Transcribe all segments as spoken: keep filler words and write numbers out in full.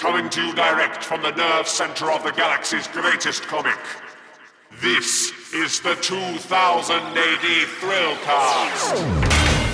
coming to you direct from the nerve center of the galaxy's greatest comic. This is the two thousand A D Thrillcast.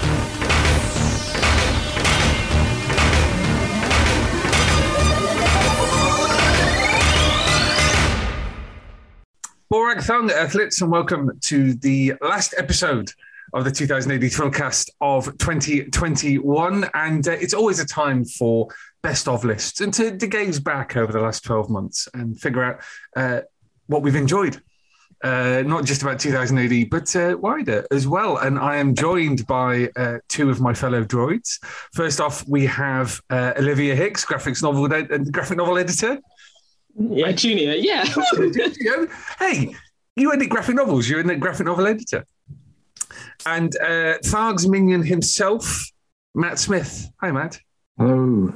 Borak Thung, athletes, and welcome to the last episode of the two thousand A D Thrillcast of twenty twenty-one. And uh, it's always a time for best of lists and to, to gaze back over the last twelve months and figure out uh, what we've enjoyed. Uh, not just about two thousand A D, but uh, wider as well. And I am joined by uh, two of my fellow droids. First off, we have uh, Olivia Hicks, graphics novel ed- graphic novel editor. Yeah, Junior, yeah. Hey, you edit graphic novels. You're a graphic novel editor. And uh, Tharg's minion himself, Matt Smith. Hi, Matt. Hello.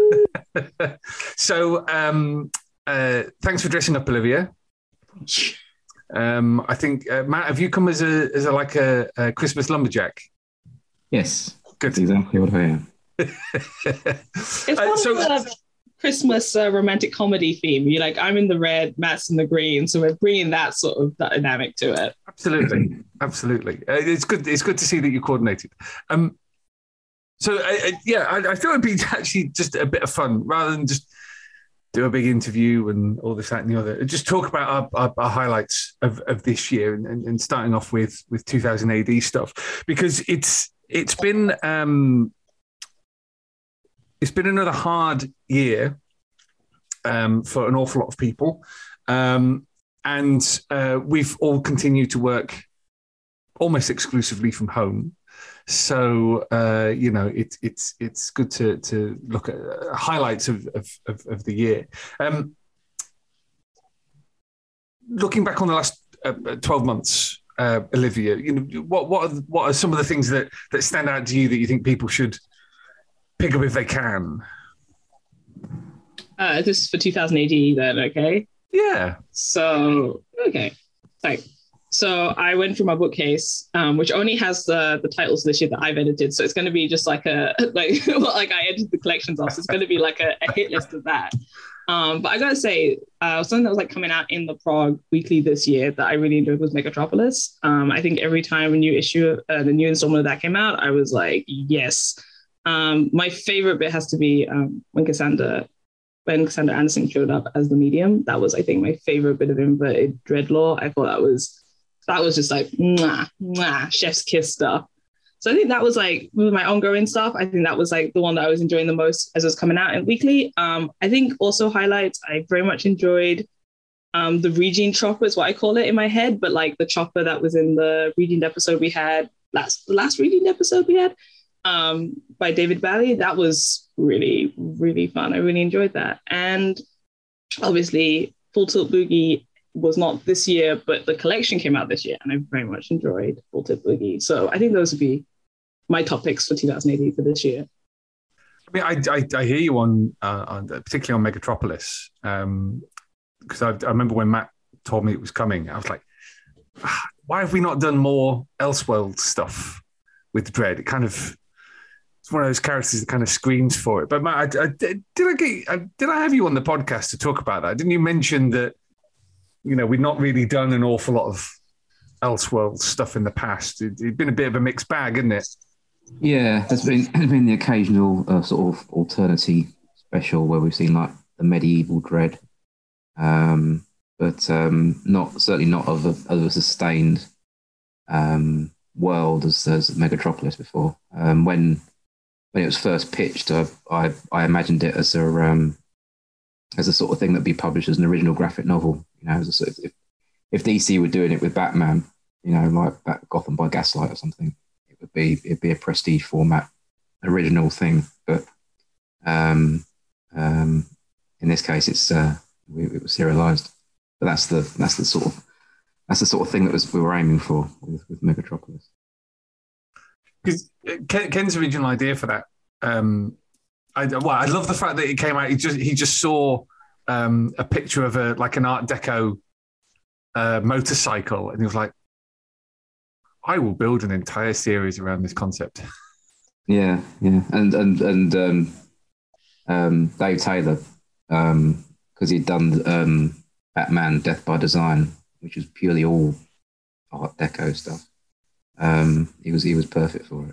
So, um, uh, thanks for dressing up, Olivia. Um, I think, uh, Matt, have you come as a as a like a, a Christmas lumberjack? Yes. Good. That's exactly what I am. It's one Uh, so- of the Christmas uh, romantic comedy theme. You're like, I'm in the red, Matt's in the green, so we're bringing that sort of dynamic to it. Absolutely, absolutely. Uh, it's good. It's good to see that you coordinated. Um, so uh, uh, yeah, I, I thought it'd be actually just a bit of fun rather than just do a big interview and all this, that, and the other. Just talk about our, our, our highlights of, of this year, and, and, and starting off with with two thousand A D stuff, because it's it's been um, it's been another hard year um, for an awful lot of people. Um, And uh, we've all continued to work almost exclusively from home. So, uh, you know, it, it's it's good to to look at uh, highlights of, of, of, of the year. Um, looking back on the last uh, twelve months, uh, Olivia, you know, what what are, what are some of the things that, that stand out to you that you think people should pick up if they can? Uh, this is for two thousand A D then, okay? Yeah. So, okay. Right. So I went through my bookcase, um, which only has the, the titles this year that I've edited. So it's going to be just like a, like, well, like I edited the collections off. So it's going to be like a, a hit list of that. Um, but I got to say, uh, something that was like coming out in the Prague Weekly this year that I really enjoyed was Megatropolis. Um, I think every time a new issue, uh, the new installment of that came out, I was like, yes. Um, my favorite bit has to be um, when Cassandra when Cassandra Anderson showed up as the medium. That was, I think, my favorite bit of inverted dreadlaw. I thought that was, that was just like, mwah, mwah, chef's kiss stuff. So I think that was like, with my ongoing stuff, I think that was like the one that I was enjoying the most as it was coming out in weekly. Um, I think also highlights, I very much enjoyed um, the Regine chopper is what I call it in my head, but like the chopper that was in the Regine episode we had, last, the last Regine episode we had, um, by David Bally. That was really, really fun. I really enjoyed that. And obviously, Full Tilt Boogie was not this year, but the collection came out this year, and I very much enjoyed Full Tilt Boogie. So I think those would be my top picks for two thousand A D for this year. I mean, I, I, I hear you on, uh, on particularly on Megatropolis, um, because I, I remember when Matt told me it was coming, I was like, ah, why have we not done more Elseworld stuff with Dread? It kind of, it's one of those characters that kind of screams for it. But Matt, I, I, did I get, I, did I have you on the podcast to talk about that? Didn't you mention that, you know, we've not really done an awful lot of Elseworld stuff in the past? It, it's been a bit of a mixed bag, isn't it? Yeah, there's been there's been the occasional uh, sort of alternity special where we've seen like the medieval Dread, um, but um, not certainly not of a, of a sustained um, world as, as Megatropolis before. Um, when when it was first pitched, I I, I imagined it as a um, as a sort of thing that'd be published as an original graphic novel. You know, as a sort of, if if D C were doing it with Batman, you know, like Gotham by Gaslight or something. It would be it'd be a prestige format original thing, but um, um, in this case, it's uh, we, it was serialized. But that's the that's the sort of that's the sort of thing that was we were aiming for with, with Megatropolis. Because Ken, Ken's original idea for that, um, I well, I love the fact that it came out. He just he just saw um, a picture of a like an Art Deco uh, motorcycle, and he was like, I will build an entire series around this concept. Yeah, yeah, and and and um, um, Dave Taylor um, because he'd done um, Batman: Death by Design, which was purely all Art Deco stuff. Um, he was he was perfect for it.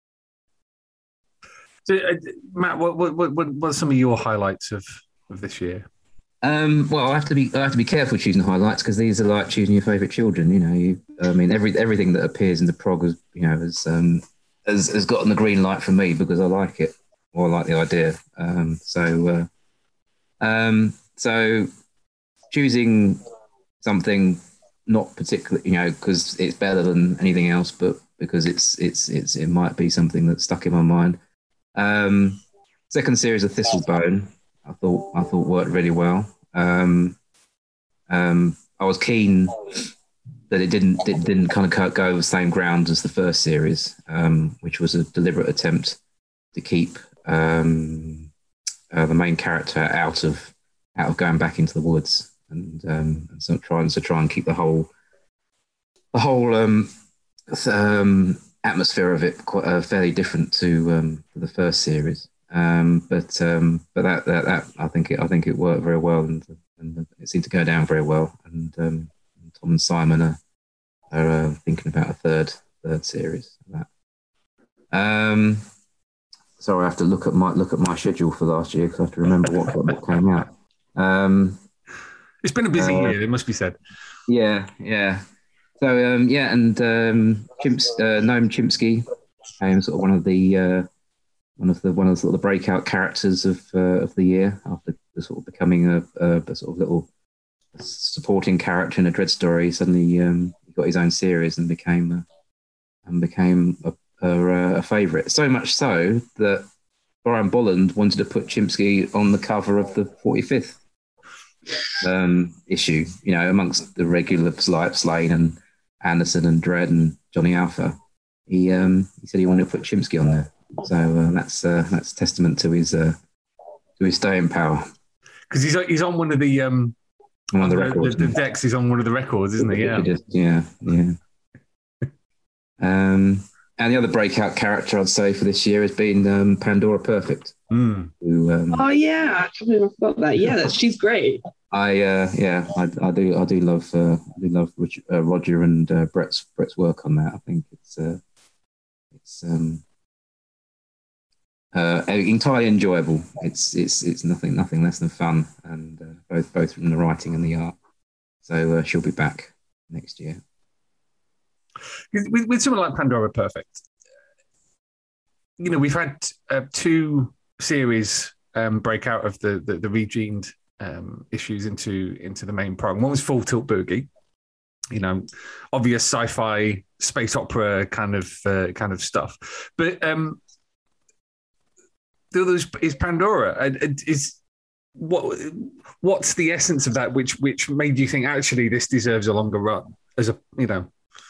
So, uh, Matt, what, what what what are some of your highlights of, of this year? Um, well, I have to be I have to be careful choosing highlights because these are like choosing your favourite children. You know, you, I mean, every everything that appears in the prog has you know has um, has, has gotten the green light from me because I like it or I like the idea. Um, so, uh, um, so choosing something not particularly, you know, because it's better than anything else, but because it's it's it's it might be something that's stuck in my mind. Um, second series of Thistlebone, I thought I thought worked really well. Um, um, I was keen that it didn't it didn't kind of go over the same ground as the first series, um, which was a deliberate attempt to keep um, uh, the main character out of out of going back into the woods, and, um, and so trying to try and keep the whole the whole um, um, atmosphere of it quite uh, fairly different to um, the first series. Um, but um, but that, that that I think it I think it worked very well, and, and it seemed to go down very well. And um, Tom and Simon are, are uh, thinking about a third third series of that. Um, sorry, I have to look at my look at my schedule for last year because I have to remember what what came out. Um, it's been a busy uh, year, it must be said. Yeah, yeah. So um, yeah, and um, Chimps, uh, Noam Chomsky became sort of one of the uh, one of the one of the, sort of the breakout characters of uh, of the year after sort of becoming a, a, a sort of little supporting character in a Dread story. Suddenly, um, he got his own series and became a, and became a, a, a favourite. So much so that Brian Bolland wanted to put Chomsky on the cover of the forty-fifth um, issue. You know, amongst the regulars like Slane and Anderson and Dredd and Johnny Alpha. He um, he said he wanted to put Chomsky on there. So uh, that's uh, that's testament to his uh, to his staying power. Because he's he's on one of the um one of the records. The, the decks is on one of the records, isn't he? Yeah, just, yeah, yeah. um, and the other breakout character I'd say for this year has been um, Pandora Perfect. Mm. Who, um, oh yeah, I can't believe I forgot that. Yeah, that, she's great. I uh, yeah, I, I do I do love uh, I do love Rich, uh, Roger and uh, Brett's Brett's work on that. I think it's uh, it's um. Uh, entirely enjoyable. It's it's it's nothing nothing less than fun, and uh, both both from the writing and the art. So uh, she'll be back next year. With, with someone like Pandora Perfect, you know, we've had uh, two series um, break out of the the, the regened um, issues into into the main program. One was Full Tilt Boogie, you know, obvious sci-fi space opera kind of uh, kind of stuff, but. Um, The other is Pandora. Is what what's the essence of that? Which which made you think actually this deserves a longer run? As a you know,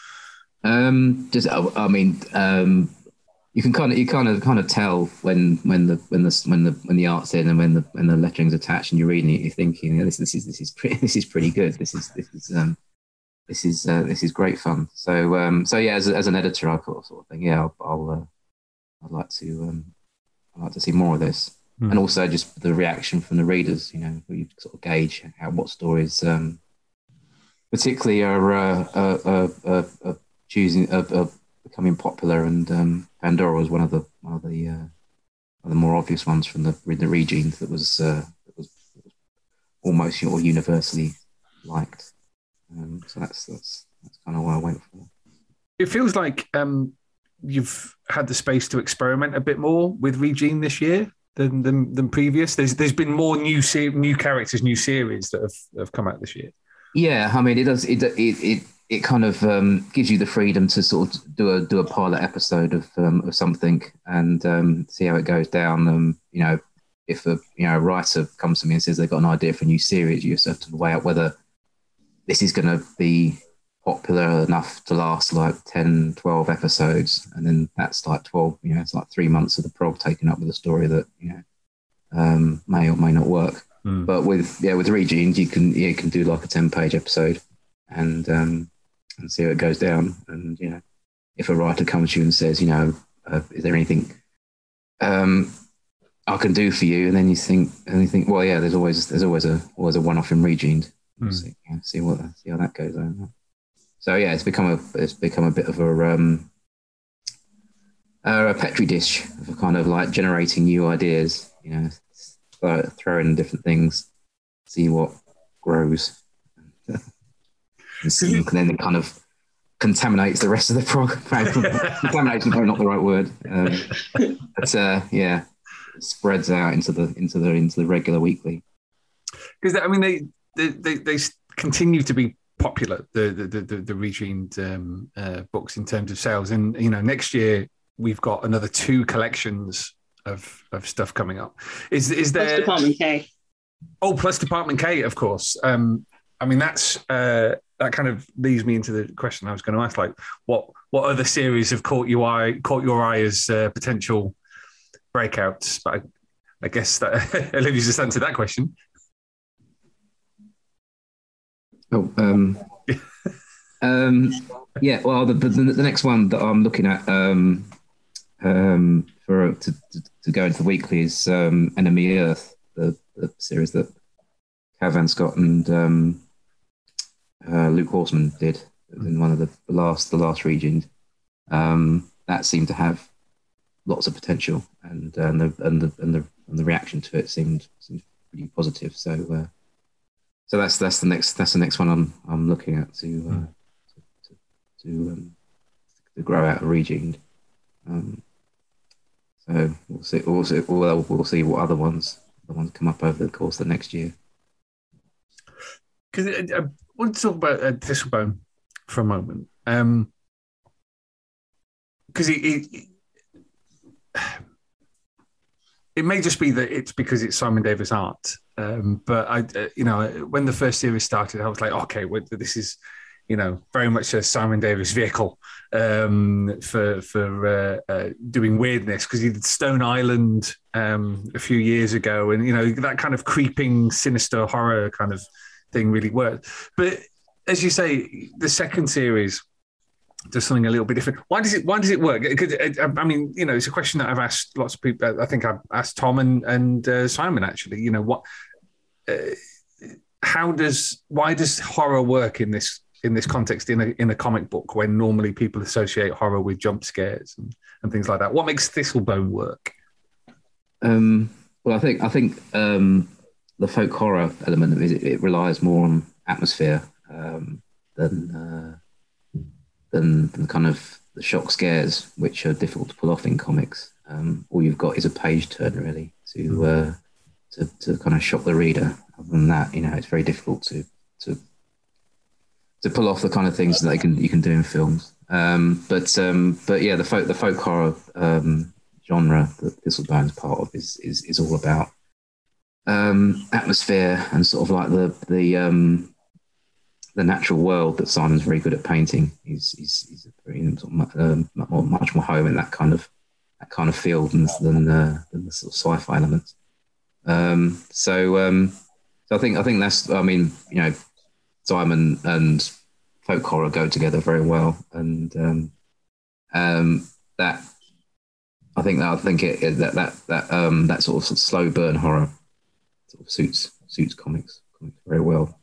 um, just I mean, um, you can kind of you kind of kind of tell when when the when the when the when the art's in and when the when the lettering's attached and you're reading it, you're thinking this this is this is pretty this is pretty good. This is this is um, this is uh, this is great fun. So um, so yeah, as as an editor, I sort of think yeah, I'll, I'll uh, I'd like to. Um, I'd like to see more of this, mm. and also just the reaction from the readers. You know, you sort of gauge how what stories, um, particularly, are uh, uh, uh, uh, uh, choosing, uh, uh, becoming popular. And um, Pandora was one of the one of the, uh, one of the more obvious ones from the the regenes that was uh, that was almost you know, universally liked. Um, so that's that's that's kind of what I went for. It feels like. Um... You've had the space to experiment a bit more with Regine this year than than, than previous. There's there's been more new ser- new characters, new series that have, have come out this year. Yeah, I mean it does it it it, it kind of um, gives you the freedom to sort of do a do a pilot episode of um, of something and um, see how it goes down. Um, you know, if a you know a writer comes to me and says they've got an idea for a new series, you just have to weigh out whether this is going to be popular enough to last like ten, twelve episodes, and then that's like twelve, you know, it's like three months of the prog taken up with a story that, you know, um, may or may not work. Mm. But with, yeah, with Regenes, you can, yeah, you can do like a ten page episode and, um, and see how it goes down. And, you know, if a writer comes to you and says, you know, uh, is there anything, um, I can do for you, and then you think, and you think, well, yeah, there's always there's always a always a one off in Regened. Mm. See, yeah, see what see how that goes on. So yeah, it's become a it's become a bit of a um, uh, a petri dish of kind of like generating new ideas. You know, throw, throw in different things, see what grows, and, see, and then it kind of contaminates the rest of the prog. Contamination is probably not the right word, um, but uh, yeah. Spreads out into the into the into the regular weekly, because I mean they, they they they continue to be popular, the the the, the Regened um, uh, books in terms of sales, and you know next year we've got another two collections of of stuff coming up. Is is there plus Department K? Oh, plus Department K, of course. Um, I mean that's uh, that kind of leads me into the question I was going to ask, like what what other series have caught you eye caught your eye as uh, potential breakouts, but I, I guess that Olivia's just answered that question. Oh, um, um, yeah. Well, the, the the next one that I'm looking at um, um, for to, to, to go into the weekly is um, Enemy Earth, the, the series that Cavan Scott and um, uh, Luke Horseman did in one of the, the last the last Regened. Um, that seemed to have lots of potential, and uh, and the and the and the and the reaction to it seemed seemed pretty positive. So, uh, so that's that's the next that's the next one I'm I'm looking at to uh, to to, to, um, to grow out a Regened. Um, so we'll see. We'll see. We'll, we'll see what other ones the ones come up over the course of the next year. Because I, I want to talk about uh, Thistlebone for a moment, because um, he. he it may just be that it's because it's Simon Davis art, um, but I, uh, you know, when the first series started, I was like, okay, well, this is, you know, very much a Simon Davis vehicle um, for for uh, uh, doing weirdness, because he did Stone Island um, a few years ago, and you know that kind of creeping, sinister horror kind of thing really worked. But as you say, the second series does something a little bit different. Why does it? Why does it work? Because I mean, you know, it's a question that I've asked lots of people. I think I've asked Tom and and uh, Simon actually. You know, what? Uh, how does? Why does horror work in this in this context in a in a comic book when normally people associate horror with jump scares and, and things like that? What makes Thistlebone work? Um, well, I think I think um, the folk horror element of it, it relies more on atmosphere um, than. Uh, Than, than kind of the shock scares, which are difficult to pull off in comics. Um, all you've got is a page turn, really, to uh, to to kind of shock the reader. Other than that, you know, it's very difficult to to to pull off the kind of things that they can you can do in films. Um, but um, but yeah, the folk the folk horror um, genre that Thistlebone's part of is is is all about um, atmosphere and sort of like the the um, the natural world that Simon's very good at painting. He's he's, he's very sort of, um, more, much more home in that kind of that kind of field than than, uh, than the sort of sci-fi elements. Um, so um, so I think I think that's I mean you know Simon and folk horror go together very well, and um, um, that I think that I think it, it that that that um, that sort of, sort of slow burn horror sort of suits suits comics, comics very well.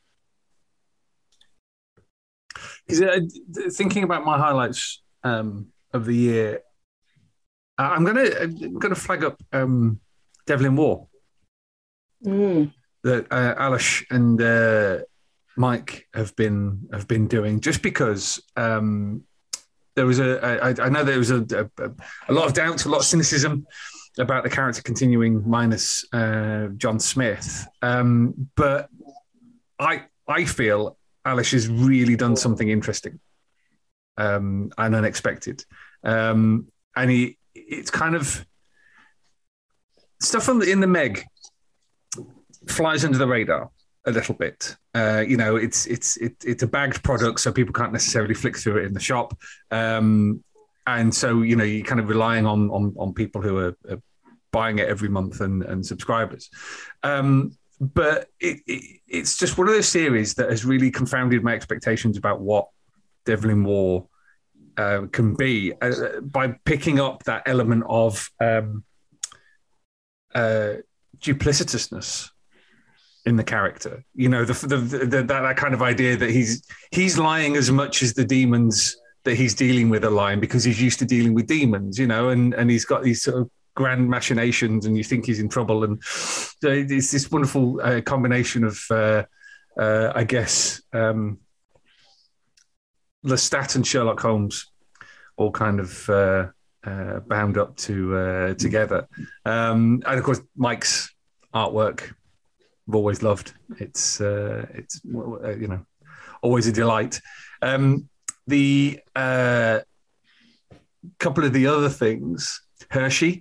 Is it, uh, thinking about my highlights um, of the year, uh, I'm gonna I'm gonna flag up um, Devil in War mm. that uh, Alish and uh, Mike have been have been doing, just because um, there was a I, I know there was a, a a lot of doubts, a lot of cynicism about the character continuing minus uh, John Smith, um, but I I feel Alish has really done something interesting um, and unexpected. Um, and he, it's kind of stuff on the, in the Meg flies under the radar a little bit. Uh, you know, it's it's it, it's a bagged product, so people can't necessarily flick through it in the shop. Um, and so, you know, you're kind of relying on on, on people who are, are buying it every month and, and subscribers. Um, But it, it, it's just one of those series that has really confounded my expectations about what Devil in War uh, can be uh, by picking up that element of um, uh, duplicitousness in the character. You know, the, the, the, the that, that kind of idea that he's he's lying as much as the demons that he's dealing with are lying, because he's used to dealing with demons, you know, and, and he's got these sort of grand machinations, and you think he's in trouble. And so it's this wonderful uh, combination of, uh, uh, I guess, um, Lestat and Sherlock Holmes all kind of uh, uh, bound up to uh, together. Um, and of course, Mike's artwork, I've always loved. It's uh, it's you know always a delight. Um, the uh, couple of the other things, Hershey,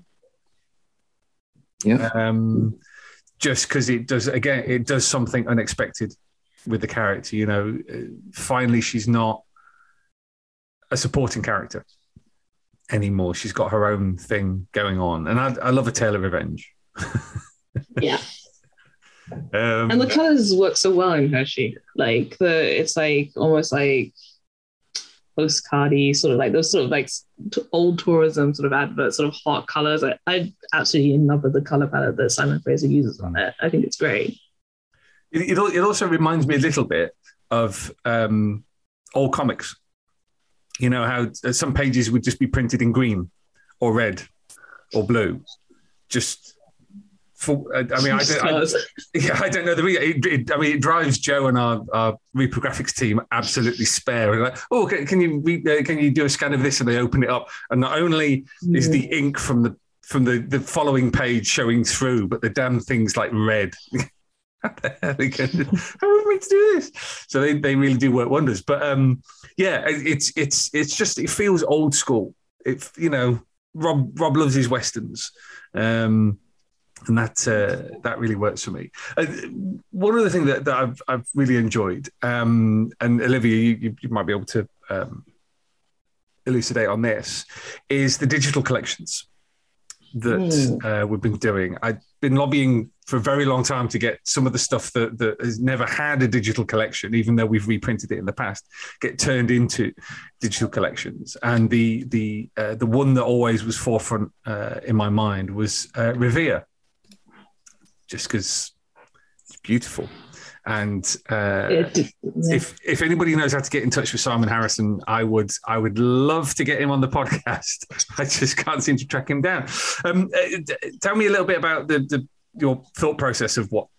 yeah, um, just because it does again, it does something unexpected with the character. You know, finally she's not a supporting character anymore. She's got her own thing going on, and I, I love A Tale of Revenge. Yeah. Um, and the colors work so well in Hershey. Like the, it's like almost like postcardy, sort of like those sort of like old tourism sort of adverts, sort of hot colors. I, I'm absolutely in love with the color palette that Simon Fraser uses on it. I think it's great. It, it, it also reminds me a little bit of um, old comics. You know how some pages would just be printed in green or red or blue, just. For, I mean, I don't, I, yeah, I don't know the reason. It, it, I mean, it drives Joe and our, our reprographics team absolutely spare. We're like, oh, can, can you re, uh, can you do a scan of this? And they open it up, and not only mm. is the ink from the from the, the following page showing through, but the damn thing's like red. How the hell are we going to, how are we meant to do this? So they, they really do work wonders. But um, yeah, it's it's it's just it feels old school. It you know Rob Rob loves his westerns. Um, And that uh, that really works for me. Uh, one other thing that, that I've I've really enjoyed, um, and Olivia, you, you might be able to um, elucidate on this, is the digital collections that mm. uh, we've been doing. I've been lobbying for a very long time to get some of the stuff that, that has never had a digital collection, even though we've reprinted it in the past, get turned into digital collections. And the the uh, the one that always was forefront uh, in my mind was uh, Revere. Just because it's beautiful. And uh, it, yeah. if if anybody knows how to get in touch with Simon Harrison, I would I would love to get him on the podcast. I just can't seem to track him down. Um, tell me a little bit about the, the your thought process of what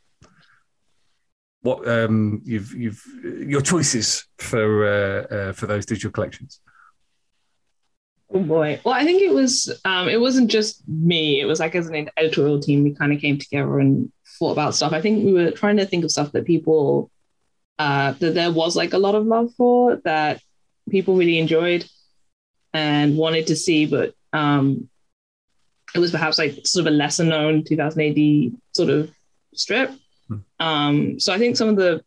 what um, you've you've your choices for uh, uh, for those digital collections. Oh boy. Well, I think it was, um, it wasn't just me. It was like as an editorial team, we kind of came together and thought about stuff. I think we were trying to think of stuff that people, uh, that there was like a lot of love for, that people really enjoyed and wanted to see, but um, it was perhaps like sort of a lesser known two thousand A D sort of strip. Hmm. Um, so I think some of the,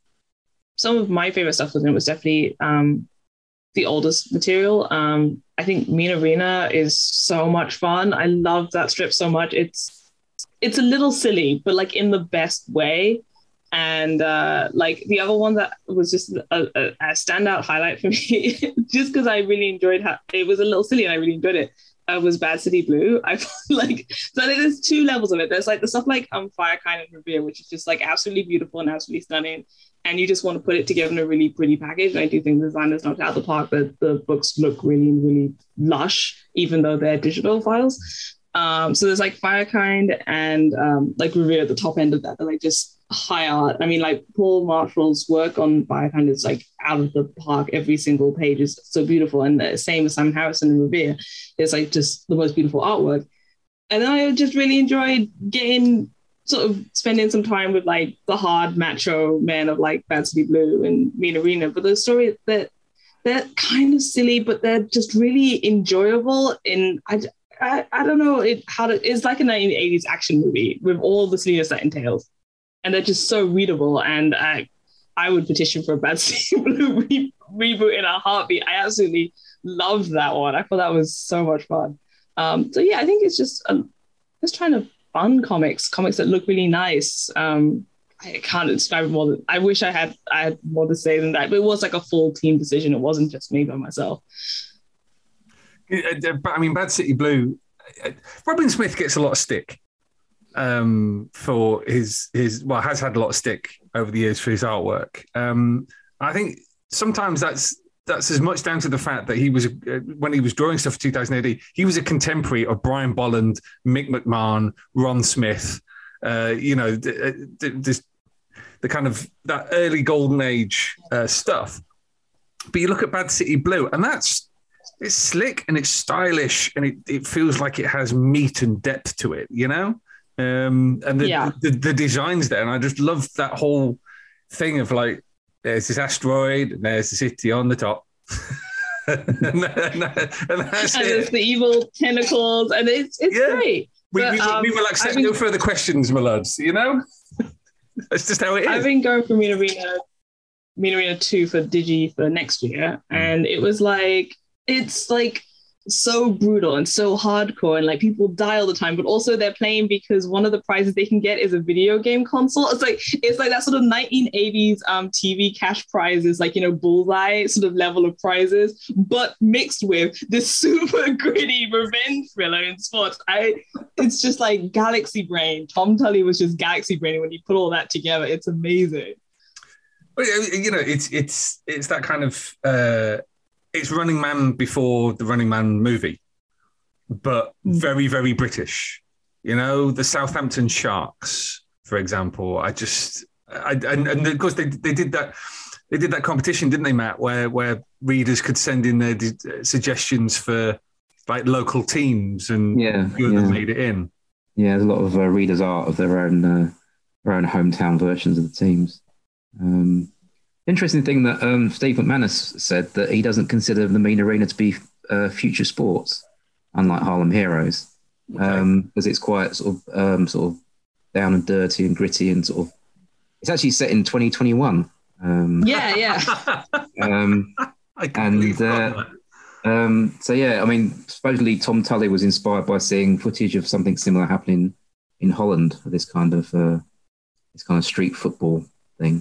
some of my favorite stuff within it was definitely um, the oldest material. Um, I think Mina Rena is so much fun. I love that strip so much. It's it's a little silly, but like in the best way. And uh, like the other one that was just a, a, a standout highlight for me, just because I really enjoyed how it was a little silly and I really enjoyed it, uh, was Bad City Blue. I like so I think there's two levels of it. There's like the stuff like um Firekind and Revere, which is just like absolutely beautiful and absolutely stunning. And you just want to put it together in a really pretty package. And I do think the designers knocked out the park, that the books look really, really lush, even though they're digital files. Um, so there's like Firekind and um, like Revere at the top end of that. They're like just high art. I mean, like Paul Marshall's work on Firekind is like out of the park. Every single page is so beautiful. And the same as Simon Harrison and Revere. It's like just the most beautiful artwork. And then I just really enjoyed getting sort of spending some time with like the hard macho men of like Bad City Blue and Mina Rena, but the story that they're, they're kind of silly, but they're just really enjoyable. In I, I, I don't know it, how to. It's like a nineteen eighties action movie with all the silliness that entails, and they're just so readable. And I, I would petition for a Bad City Blue re- reboot in a heartbeat. I absolutely loved that one. I thought that was so much fun. Um, so yeah, I think it's just um, just trying to. Fun comics, comics that look really nice. Um, I can't describe it more than, I wish I had I had more to say than that, but it was like a full team decision. It wasn't just me by myself. I mean, Bad City Blue, Robin Smith gets a lot of stick um, for his his well has had a lot of stick over the years for his artwork. Um, I think sometimes that's that's as much down to the fact that he was uh, when he was drawing stuff for two thousand A D, he was a contemporary of Brian Bolland, Mick McMahon, Ron Smith. Uh, you know, the, the, this, the kind of that early golden age uh, stuff. But you look at Bad City Blue, and that's it's slick and it's stylish, and it, it feels like it has meat and depth to it. You know. Um, and the, Yeah. the, the designs there, and I just love that whole thing of like, there's this asteroid, and there's the city on the top, and, and, and that's And it. there's the evil tentacles, and it's it's Yeah. great. We, But, we, um, we will accept I've been- no further questions, my lads. You know, that's just how it I've is. been going for Mean Arena, Mean Arena two for Digi for next year, and it was like it's like so brutal and so hardcore, and like people die all the time, but also they're playing because one of the prizes they can get is a video game console. It's like it's like that sort of nineteen eighties um T V cash prizes, like, you know, bullseye sort of level of prizes, but mixed with this super gritty revenge thriller in sports. I it's just like Galaxy Brain. Tom Tully was just Galaxy Brain when he put all that together. It's amazing. Well, you know, it's it's it's that kind of uh, it's Running Man before the Running Man movie, but very very British. You know, the Southampton Sharks, for example. I just I, and, and of course they they did that they did that competition, didn't they, Matt? Where where readers could send in their di- suggestions for like local teams, and Yeah, few of them yeah. made it in. Yeah, there's a lot of uh, readers' art of their own uh, their own hometown versions of the teams. Um, interesting thing that um, Steve McManus said, that he doesn't consider the Mean Arena to be uh, future sports, unlike Harlem Heroes, because um, it's quite sort of um, sort of down and dirty and gritty, and sort of it's actually set in twenty twenty-one. Um, Yeah, yeah. um, I completely And, forgot uh, that. Um, so yeah, I mean, supposedly Tom Tully was inspired by seeing footage of something similar happening in Holland, this kind of uh, this kind of street football thing.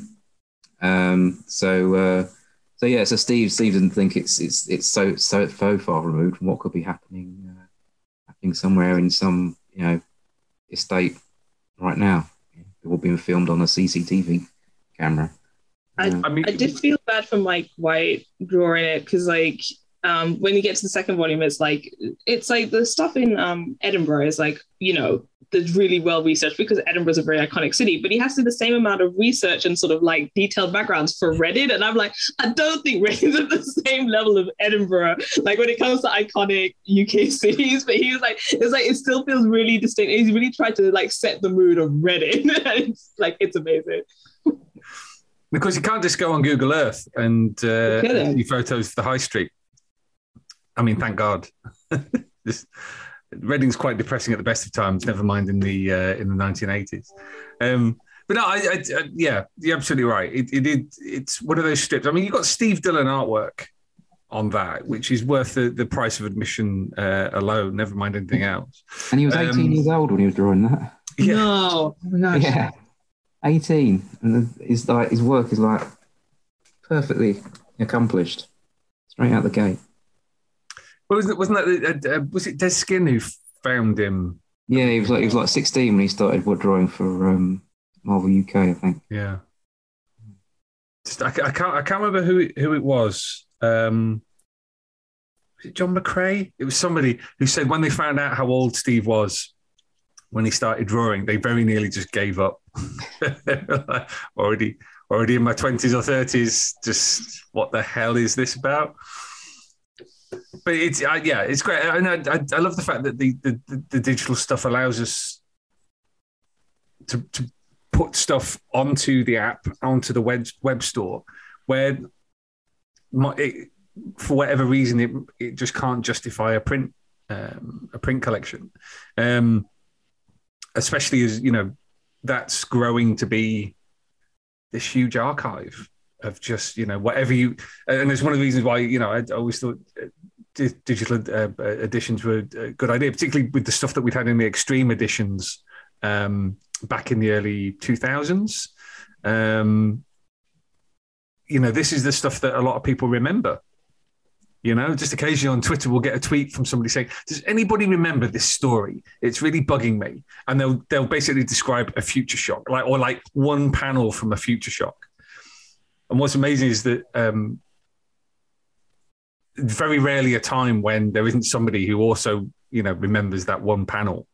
Um, so uh, so yeah, so Steve Steve didn't think it's it's it's so so so far removed from what could be happening uh, happening somewhere in some, you know, estate right now. It all being filmed on a C C T V camera. I, Uh, I mean, I did feel bad for Mike White drawing it, because like um, when you get to the second volume, it's like it's like the stuff in um, Edinburgh is like, you know, there's really well researched, because Edinburgh is a very iconic city, but he has to do the same amount of research and sort of like detailed backgrounds for Reading. And I'm like, I don't think Reading's at the same level of Edinburgh, like when it comes to iconic U K cities. But he was like, it's like, it still feels really distinct. He's really tried to like set the mood of Reading. It's like, it's amazing. because you can't just go on Google Earth and uh, You couldn't. see photos of the high street. I mean, thank God. This, Reading's quite depressing at the best of times. Never mind in the uh, in the nineteen eighties. Um, but no, I, I, I, yeah, you're absolutely right. It, it, it it's one of those strips. I mean, you've got Steve Dillon artwork on that, which is worth the, the price of admission uh, alone. Never mind anything else. and he was eighteen um, years old when he was drawing that. Yeah. No. Oh my gosh. Yeah, eighteen, and his like his work is like perfectly accomplished, straight out the gate. Well, wasn't, wasn't that uh, uh, was it Des Skin who found him? Yeah, he was like he was like sixteen when he started wood drawing for um, Marvel U K, I think. Yeah. Just, I, I can't I can't remember who it, who it was. Um, was it John McCrae? It was somebody who said when they found out how old Steve was when he started drawing, they very nearly just gave up. Like, already already in my twenties or thirties. Just what the hell is this about? But it's uh, yeah, it's great, and I, I, I love the fact that the, the, the digital stuff allows us to, to put stuff onto the app, onto the web web store, where my, it, for whatever reason it it just can't justify a print um, a print collection, um, especially as you know that's growing to be this huge archive of just you know whatever you, and it's one of the reasons why you know I always thought digital uh, editions were a good idea, particularly with the stuff that we'd had in the extreme editions um, back in the early two thousands. Um, you know, this is the stuff that a lot of people remember. You know, just occasionally on Twitter, we'll get a tweet from somebody saying, "Does anybody remember this story? It's really bugging me." And they'll they'll basically describe a Future Shock, like or like one panel from a Future Shock. And what's amazing is that um, very rarely a time when there isn't somebody who also, you know, remembers that one panel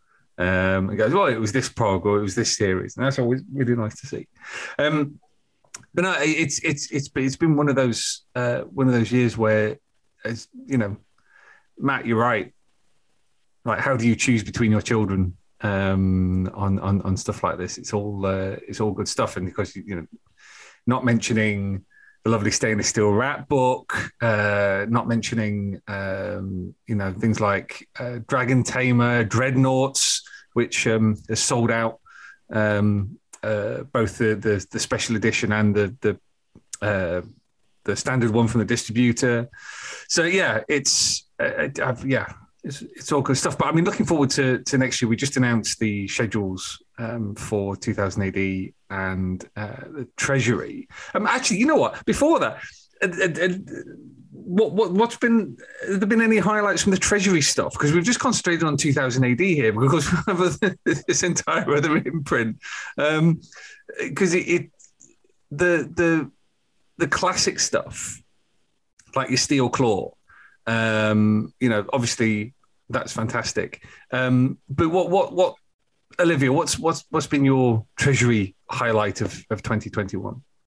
um, and goes, "Well, it was this prog or it was this series," and that's always really nice to see. Um, but no, it's it's it's it's been one of those uh, one of those years where, as you know, Matt, you're right. Like, how do you choose between your children um, on, on on stuff like this? It's all uh, it's all good stuff, and because you know, not mentioning the lovely Stainless Steel Rat book, uh, not mentioning um, you know things like uh, Dragon Tamer, Dreadnoughts, which um, has sold out um, uh, both the, the the special edition and the the uh, the standard one from the distributor. So yeah, it's uh, I've, yeah, it's, it's all good stuff. But I mean, looking forward to, to next year. We just announced the schedules um, for two thousand A D and uh, the Treasury. Um, actually, you know what? Before that, uh, uh, uh, what what what's been? Have there been any highlights from the Treasury stuff? Because we've just concentrated on two thousand A D here because we have this entire other imprint. Because um, it, it the the the classic stuff, like your Steel Claw, um, you know, obviously that's fantastic. Um, but what, what, what, Olivia, what's, what's, what's been your Treasury highlight of, of twenty twenty-one?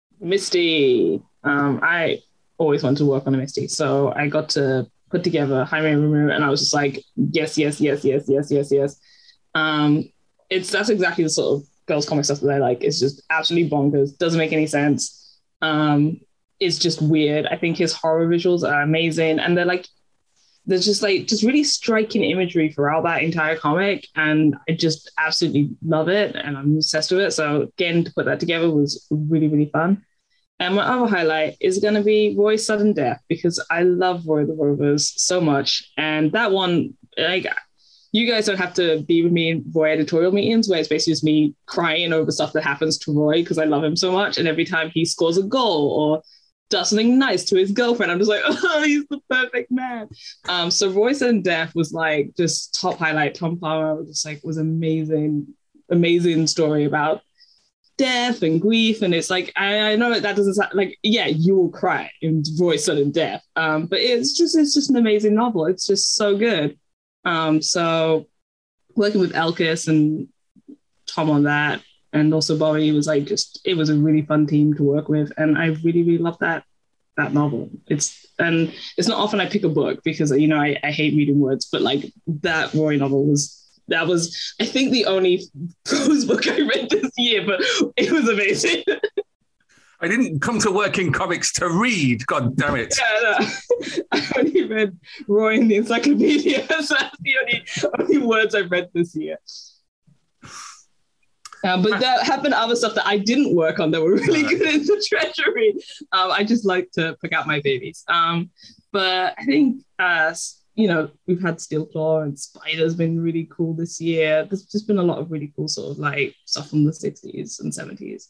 Misty. Um, I always wanted to work on a Misty, so I got to put together Jaime Rumor, and I was just like, yes, yes, yes, yes, yes, yes, yes. Um, it's that's exactly the sort of girls' comic stuff that I like. It's just absolutely bonkers. Doesn't make any sense. Um, it's just weird. I think his horror visuals are amazing, and they're like, there's just like just really striking imagery throughout that entire comic, and I just absolutely love it, and I'm obsessed with it. So getting to put that together was really, really fun. And my other highlight is going to be Roy's Sudden Death, because I love Roy the Rovers so much, and that one, like, you guys don't have to be with me in Roy editorial meetings where it's basically just me crying over stuff that happens to Roy because I love him so much. And every time he scores a goal or does something nice to his girlfriend, I'm just like, oh, he's the perfect man. Um, so Roy Sudden Death was like just top highlight. Tom Palmer was just like, was amazing, amazing story about death and grief. And it's like, I, I know that, that doesn't sound like, yeah, you will cry in Roy Sudden Death. Um, but it's just, it's just an amazing novel. It's just so good. Um, so working with Elkis and Tom on that, and also Bobby, was like just, it was a really fun team to work with. And I really, really love that, that novel. It's, and it's not often I pick a book because, you know, I, I hate reading words, but like that Roy novel was, that was, I think, the only prose book I read this year, but it was amazing. I didn't come to work in comics to read. God damn it! Yeah, no. I only read Roy in the encyclopedia, so that's the only only words I've read this year. Um, but there have been other stuff that I didn't work on that were really good in the Treasury. Um, I just like to pick out my babies. Um, but I think, uh, you know, we've had Steel Claw and Spider's been really cool this year. There's just been a lot of really cool sort of like stuff from the sixties and seventies.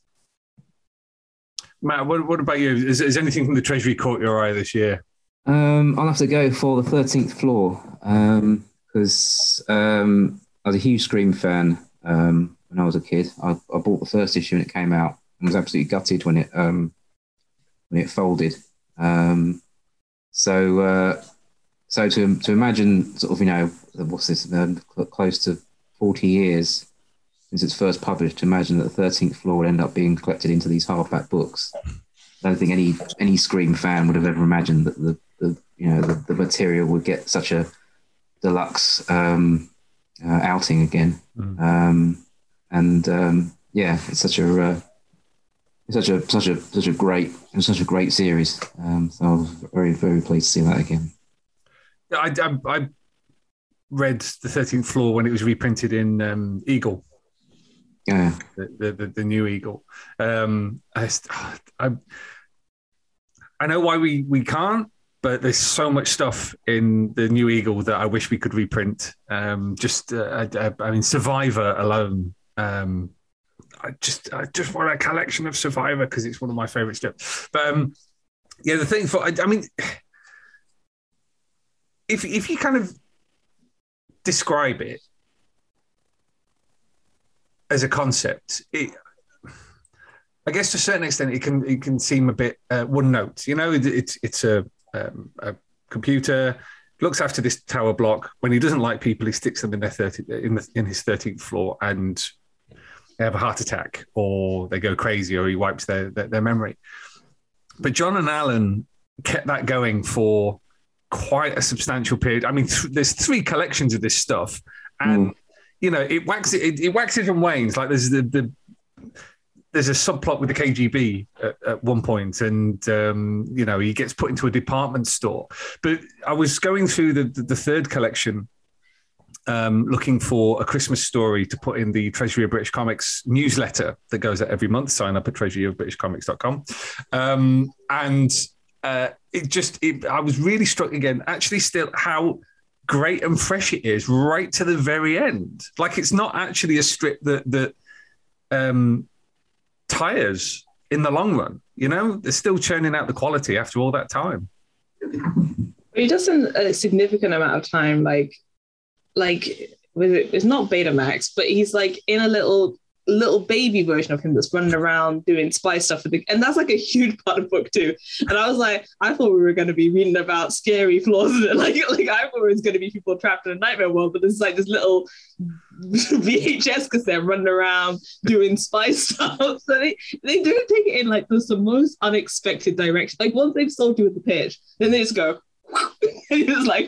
Matt, what, what about you? Is, is anything from the Treasury caught your eye this year? Um, I'll have to go for the thirteenth Floor because um, um, I was a huge Scream fan um, when I was a kid. I, I bought the first issue when it came out and was absolutely gutted when it um, when it folded. Um, so, uh, so to to imagine sort of, you know, what's this, um, close to forty years since it's first published, to imagine that the thirteenth Floor would end up being collected into these hardback books. I don't think any any Scream fan would have ever imagined that the, the you know the, the material would get such a deluxe um, uh, outing again. Mm. Um, and um, yeah, it's such a uh, it's such a such a such a great and such a great series. Um, so I was very very pleased to see that again. Yeah, I, I, I read the thirteenth Floor when it was reprinted in um, Eagle. Yeah, the, the the new Eagle. Um, I, I I know why we we can't, but there's so much stuff in the new Eagle that I wish we could reprint. Um, just uh, I, I mean, Survivor alone. Um, I just I just want a collection of Survivor because it's one of my favorite strips. But um, yeah, the thing for I, I mean, if if you kind of describe it as a concept, it, I guess to a certain extent it can it can seem a bit uh, one note. You know, it, it's it's a, um, a computer looks after this tower block. When he doesn't like people, he sticks them in their thirty in the, in his thirteenth floor, and they have a heart attack, or they go crazy, or he wipes their their, their memory. But John and Alan kept that going for quite a substantial period. I mean, th- there's three collections of this stuff, and mm. you know, it waxes it, it waxes and wanes. Like there's the, the there's a subplot with the K G B at, at one point, and um, you know, he gets put into a department store. But I was going through the the, the third collection, um, looking for a Christmas story to put in the Treasury of British Comics newsletter that goes out every month. Sign up at treasury of british comics dot com, um, and uh, it just it, I was really struck again. Actually, still how great and fresh it is right to the very end. Like it's not actually a strip that that um, tires in the long run. You know, they're still churning out the quality after all that time. He does in a significant amount of time, like like with it, it's not Betamax, but he's like in a little little baby version of him that's running around doing spy stuff for the, and that's like a huge part of the book too. And I was like, I thought we were going to be reading about scary flaws in it. Like, like I thought it was going to be people trapped in a nightmare world, but this is like this little V H S cassette running around doing spy stuff. So they, they do take it in like there's the most unexpected direction. Like once they've sold you with the pitch, then they just go, and it's like,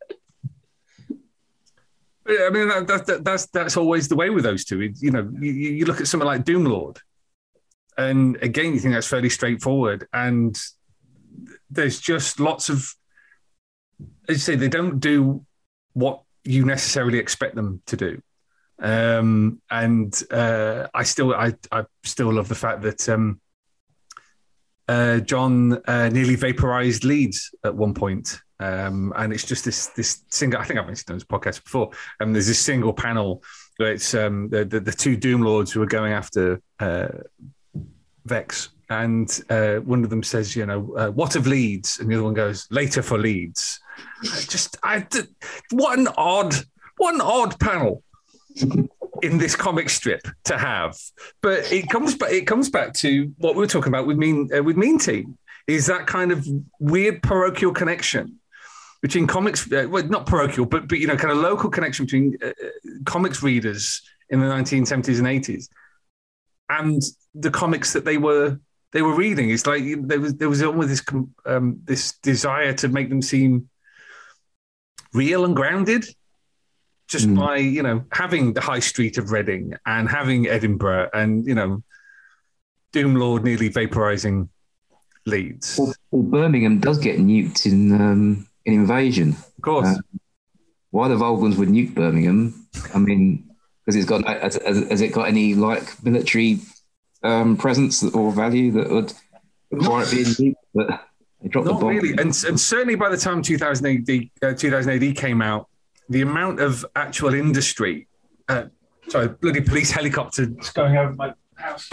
I mean, that, that, that's that's always the way with those two. You know, you, you look at something like Doomlord, and again, you think that's fairly straightforward. And there's just lots of, as you say, they don't do what you necessarily expect them to do. Um, and uh, I still, I, I still love the fact that um, uh, John uh, nearly vaporized Leeds at one point. Um, and it's just this this single. I think I've mentioned on this podcast before. Um, there's this single panel where it's um, the, the the two Doom Lords who are going after uh, Vex, and uh, one of them says, "You know, uh, what of Leeds?" And the other one goes, "Later for Leeds." I just, I what an odd, what an odd panel in this comic strip to have. But it comes back. It comes back to what we were talking about with Mean uh, with Mean Team. Is that kind of weird parochial connection between comics, uh, well, not parochial, but, but, you know, kind of local connection between uh, comics readers in the nineteen seventies and eighties and the comics that they were they were reading. It's like there was there was almost this um, this desire to make them seem real and grounded, just mm. by, you know, having the High Street of Reading and having Edinburgh and, you know, Doomlord nearly vaporizing Leeds. Well, well, Birmingham does get nuked in um, in Invasion. Of course. Uh, why the Vulcans would nuke Birmingham? I mean, because it's got has, has it got any like military um, presence or value that would require it being nuked? But they dropped Not the bomb. really, and, and certainly by the time two thousand A D, uh, two thousand A D came out, the amount of actual industry. Uh, sorry, bloody police helicopter just going over my house.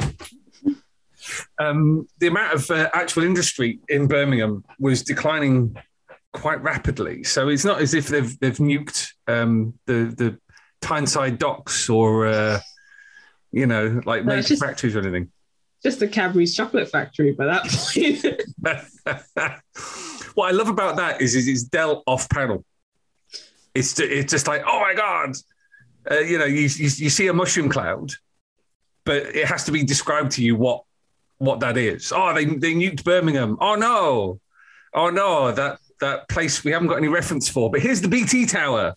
Um, the amount of uh, actual industry in Birmingham was declining quite rapidly. So it's not as if they've they've nuked um, the the Tyneside docks or uh, you know, like no, major just, factories or anything. Just the Cadbury's chocolate factory by that point. What I love about that is, is it's dealt off panel. It's it's just like, oh my god, uh, you know, you, you you see a mushroom cloud, but it has to be described to you what. what that is. Oh, they they nuked Birmingham. Oh no. Oh no, that that place we haven't got any reference for. But here's the B T Tower.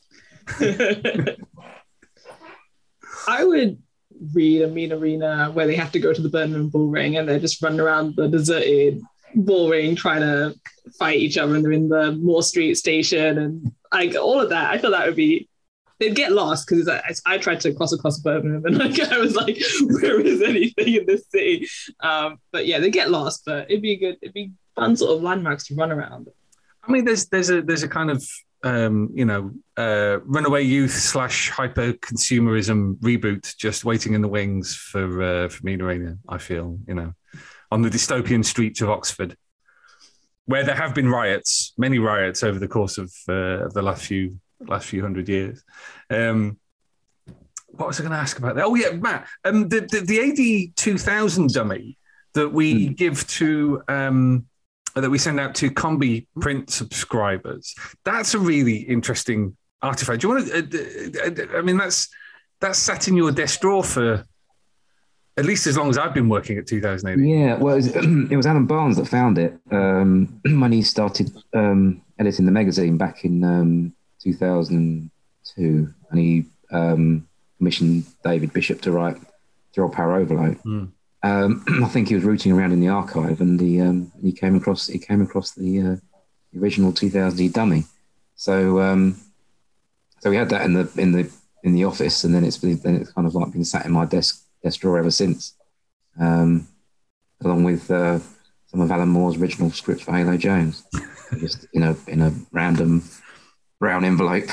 I would read a Mean Arena where they have to go to the Birmingham Bull Ring and they're just running around the deserted bull ring trying to fight each other and they're in the Moore Street station and like all of that. I thought that would be they'd get lost because I, I tried to cross across Birmingham and like, I was like, where is anything in this city? Um, but yeah, they get lost, but it'd be good. It'd be fun sort of landmarks to run around. I mean, there's there's a there's a kind of um, you know uh, runaway youth slash hyper consumerism reboot just waiting in the wings for uh, for Mean Arena. I feel, you know, on the dystopian streets of Oxford. where there have been riots, many riots over the course of, uh, of the last few last few hundred years. Um, what was I going to ask about that? Oh yeah, Matt, um, the, the the A D two thousand dummy that we mm. give to um, that we send out to Combi print subscribers. That's a really interesting artifact. Do you want to? Uh, I mean, that's that's sat in your desk drawer for at least as long as I've been working at two thousand A D. Yeah, well, it was, it was Alan Barnes that found it um, when he started um, editing the magazine back in um, two thousand two, and he um, commissioned David Bishop to write Thrill Power Overload. Mm. Um, I think he was rooting around in the archive, and the um, he came across he came across the, uh, the original two thousand E dummy. So um, so we had that in the in the in the office, and then it's been, then it's kind of like been sat in my desk. desk drawer ever since, um, along with uh, some of Alan Moore's original scripts for Halo Jones, just in a in a random brown envelope.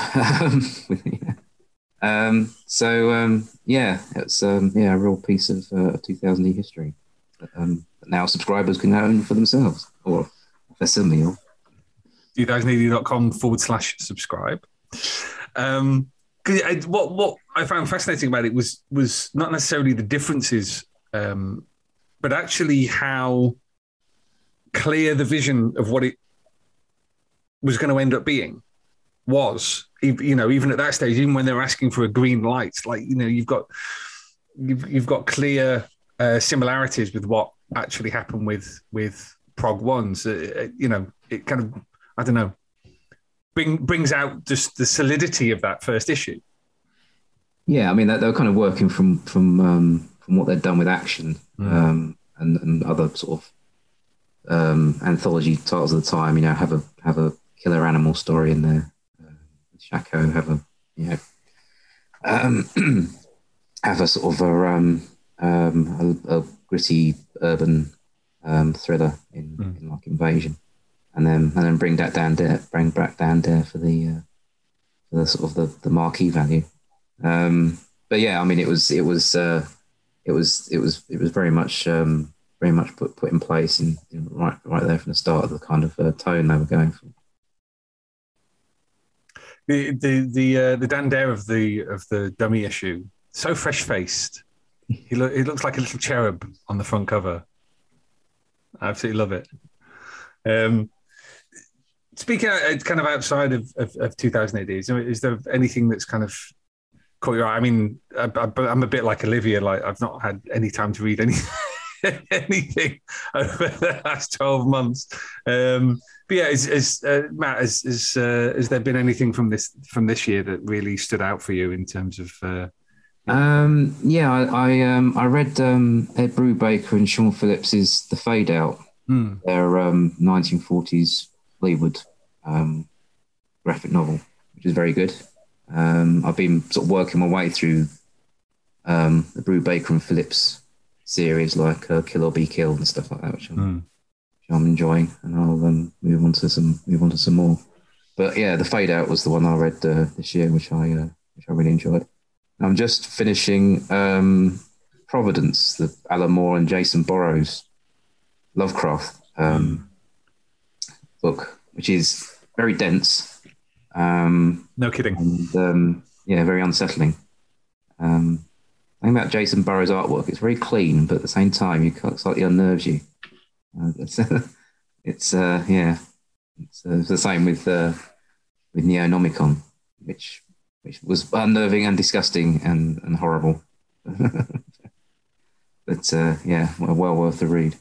um, so um, yeah, it's um, yeah a real piece of uh, two thousand E history that, um, that now subscribers can own for themselves or facsimile. two thousand A D dot com forward slash subscribe. Um, I, what what I found fascinating about it was was not necessarily the differences, um, but actually how clear the vision of what it was going to end up being was. You know, even at that stage, even when they were asking for a green light, like you know, you've got you've you've got clear uh, similarities with what actually happened with with Prog Ones. Uh, you know, it kind of I don't know. Bring, brings out just the solidity of that first issue. Yeah, I mean, they, they were kind of working from from um, from what they'd done with Action mm. um, and, and other sort of um, anthology titles of the time. You know, have a have a killer animal story in there. Uh, Shaco have a you know um, have a sort of a, um, um, a, a gritty urban um, thriller in, mm. in like Invasion. And then, and then bring that down there, bring back down there for the, uh, for the sort of the, the marquee value. Um, but yeah, I mean, it was, it was, uh, it was, it was, it was very much, um, very much put put in place in, in right, right there from the start of the kind of uh, tone they were going for. The the the uh, the Dan Dare of the of the dummy issue, so fresh faced. He lo- he looks like a little cherub on the front cover. I absolutely love it. Um, Speaking out, kind of outside of, of, of two thousand A D, is, is there anything that's kind of caught your eye? I mean, I, I, I'm a bit like Olivia. Like I've not had any time to read any anything over the last twelve months. Um, but yeah, is, is uh, Matt, is, is, uh, has there been anything from this from this year that really stood out for you in terms of? Uh, um, yeah, I I, um, I read um, Ed Brubaker and Sean Phillips's The Fade Out. Mm. Their um, nineteen forties Leeward um, graphic novel, which is very good. Um, I've been sort of working my way through um, the Brubaker and Phillips series, like uh, Kill or Be Killed and stuff like that, which I'm, mm. which I'm enjoying, and I'll um, move on to some move on to some more. But yeah, The Fade Out was the one I read uh, this year, which I uh, which I really enjoyed. I'm just finishing um, Providence, the Alan Moore and Jason Burrows Lovecraft um, book, which is very dense. Um, no kidding. And, um, yeah, very unsettling. Um, the thing about Jason Burrows' artwork, it's very clean, but at the same time, it slightly unnerves you. Uh, it's, it's uh, yeah, it's, uh, it's the same with uh, with Neonomicon, which which was unnerving and disgusting and, and horrible. But uh, yeah, well, well worth the read.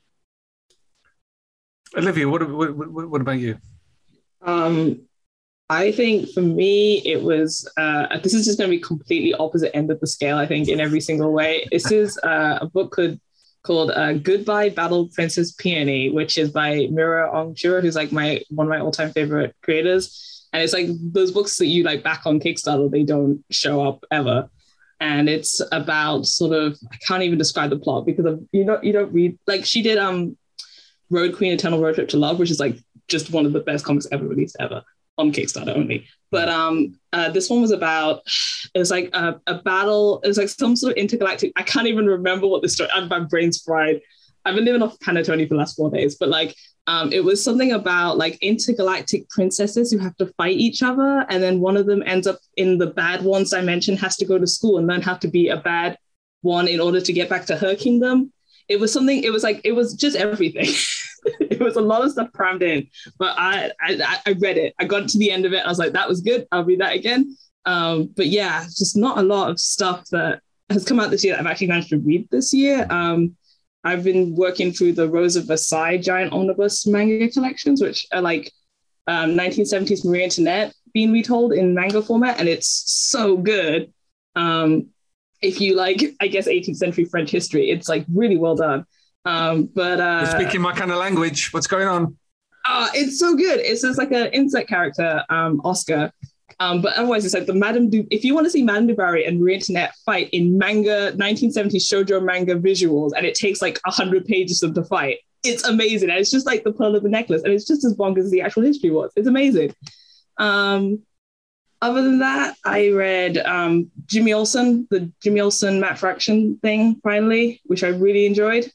Olivia, what, what what about you? Um, I think for me, it was, uh, this is just going to be completely opposite end of the scale, I think, in every single way. This is uh, a book called, called uh, Goodbye Battle Princess Peony, which is by Mira Ongshiro, who's like my one of my all-time favorite creators. And it's like those books that you like back on Kickstarter, they don't show up ever. And it's about sort of, I can't even describe the plot because of, you know, you don't read, like she did um, Road Queen Eternal Road Trip to Love, which is like just one of the best comics ever released ever. On Kickstarter only. But um, uh, this one was about, it was like a, a battle, it was like some sort of intergalactic, I can't even remember what the story, my brain's fried. I've been living off panettone for the last four days, but like um, it was something about like intergalactic princesses who have to fight each other. And then one of them ends up in the bad one's dimension, has to go to school and learn how to be a bad one in order to get back to her kingdom. It was something, it was like, it was just everything. It was a lot of stuff crammed in, but I, I I read it. I got to the end of it. I was like, that was good. I'll read that again. Um, but yeah, just not a lot of stuff that has come out this year that I've actually managed to read this year. Um, I've been working through the Rose of Versailles giant omnibus manga collections, which are like um, nineteen seventies Marie Antoinette being retold in manga format. And it's so good. Um, if you like, I guess, eighteenth century French history, it's like really well done. Um, but uh, You're speaking my kind of language. What's going on? Uh, it's so good. It's just like an insect character, um, Oscar. Um, but otherwise, it's like the Madame du. If you want to see Madame du Barry and Marie Antoinette fight in manga, nineteen seventies shoujo manga visuals, and it takes like one hundred pages of them to fight, it's amazing. And it's just like the pearl of the necklace. And it's just as bonkers as the actual history was. It's amazing. Um, other than that, I read um, Jimmy Olsen, the Jimmy Olsen Matt Fraction thing, finally, which I really enjoyed.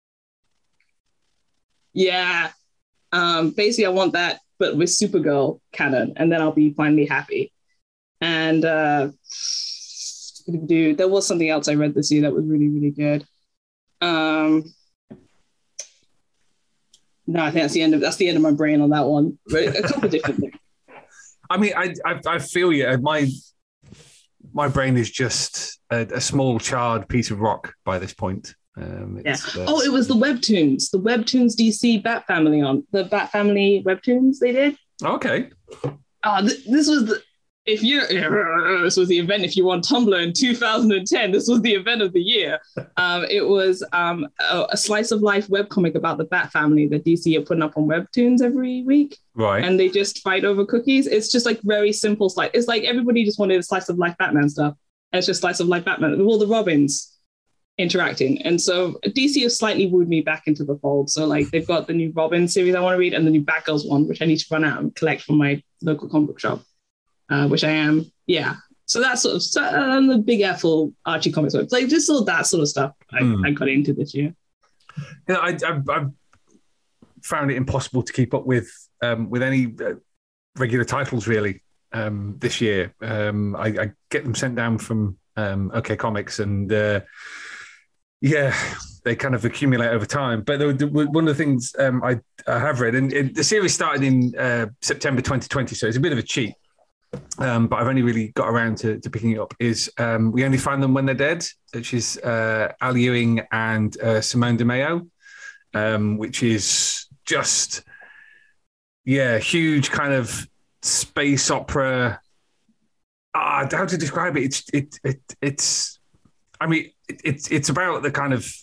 Yeah. Um, basically, I want that, but with Supergirl canon, and then I'll be finally happy. And uh, dude, there was something else I read this year that was really, really good. Um, no, I think that's the end of that's the end of my brain on that one. But a couple of different things. I mean, I, I I feel you. My my brain is just a, a small charred piece of rock by this point. Um, yeah. Uh, oh, it was the Webtoons, the Webtoons D C Bat Family on the Bat Family Webtoons they did. Okay. Oh, th- this was the if you this was the event. If you were on Tumblr in two thousand ten, this was the event of the year. Um, it was um, a, a slice of life webcomic about the Bat Family that D C are putting up on Webtoons every week. Right. And they just fight over cookies. It's just like very simple slice. It's like everybody just wanted a slice of life Batman stuff. And it's just slice of life Batman with all the Robins interacting. And so D C has slightly wooed me back into the fold. So like they've got the new Robin series I want to read and the new Batgirls one, which I need to run out and collect from my local comic book shop, uh, which I am. Yeah. So that's sort of so, um, the Big Apple Archie comics. Like just all that sort of stuff I, mm. I got into this year. Yeah, I, I, I found it impossible to keep up with um, with any uh, regular titles really um, this year. Um, I, I get them sent down from um, OK Comics and uh, yeah, they kind of accumulate over time. But the, the, one of the things um, I, I have read, and it, the series started in uh, September twenty twenty, so it's a bit of a cheat. Um, but I've only really got around to, to picking it up, is um, We Only Find Them When They're Dead, which is uh, Al Ewing and uh, Simone Di Meo, um, which is just, yeah, huge kind of space opera. Ah, how to describe it? It's, it, it, it's, I mean, it, it's, it's about the kind of,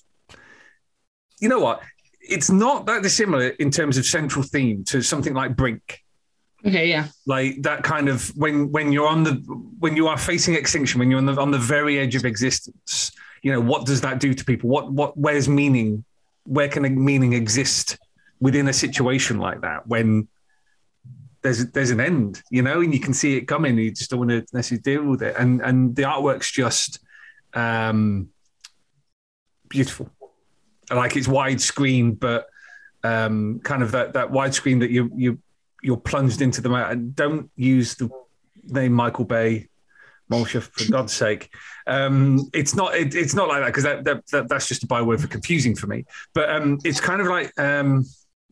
you know what? It's not that dissimilar in terms of central theme to something like Brink. Okay, yeah. Like that kind of when when you're on the when you are facing extinction, when you're on the on the very edge of existence, you know, what does that do to people? What what where's meaning? Where can a meaning exist within a situation like that when there's there's an end, you know, and you can see it coming, you just don't want to necessarily deal with it. And and the artwork's just um beautiful. Like it's widescreen, but um kind of that that widescreen that you you you're plunged into the and don't use the name Michael Bay, Molsha, for God's sake. Um, it's not it, it's not like that because that, that, that that's just a byword for confusing for me. But um, it's kind of like um,